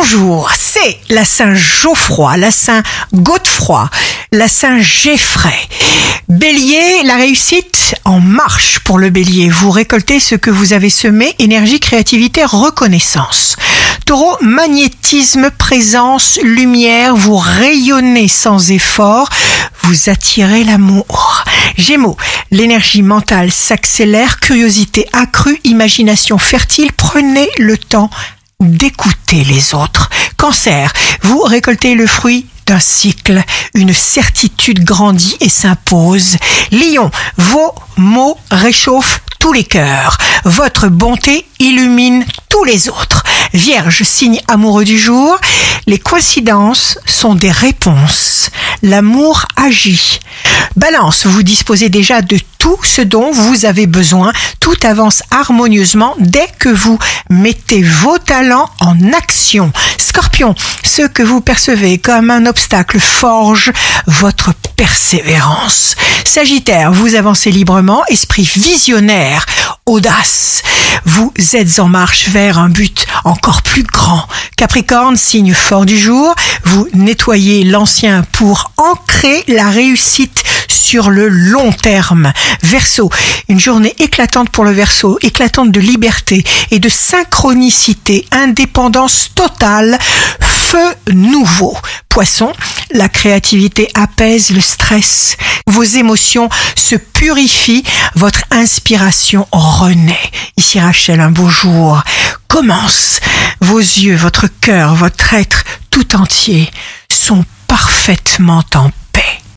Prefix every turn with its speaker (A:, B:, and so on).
A: Bonjour, c'est la Saint-Geoffroy, la Saint-Godefroy, la Saint-Géfray. Bélier, la réussite en marche pour le Bélier. Vous récoltez ce que vous avez semé, énergie, créativité, reconnaissance. Taureau, magnétisme, présence, lumière, vous rayonnez sans effort, vous attirez l'amour. Gémeaux, l'énergie mentale s'accélère, curiosité accrue, imagination fertile, prenez le temps d'écouter les autres. Cancer, vous récoltez le fruit d'un cycle, une certitude grandit et s'impose. Lion, vos mots réchauffent tous les cœurs. Votre bonté illumine tous les autres. Vierge, signe amoureux du jour, les coïncidences sont des réponses. L'amour agit. Balance, vous disposez déjà de tout ce dont vous avez besoin. Tout avance harmonieusement dès que vous mettez vos talents en action. Scorpion, ce que vous percevez comme un obstacle forge votre persévérance. Sagittaire, vous avancez librement, esprit visionnaire, audace. Vous êtes en marche vers un but encore plus grand. Capricorne, signe fort du jour, vous nettoyez l'ancien pour ancrer la réussite sur le long terme. Verseau, une journée éclatante pour le Verseau, éclatante de liberté et de synchronicité, indépendance totale, feu nouveau. Poisson, la créativité apaise le stress. Vos émotions se purifient, votre inspiration renaît. Ici Rachel, un beau jour commence. Vos yeux, votre cœur, votre être tout entier sont parfaitement en paix.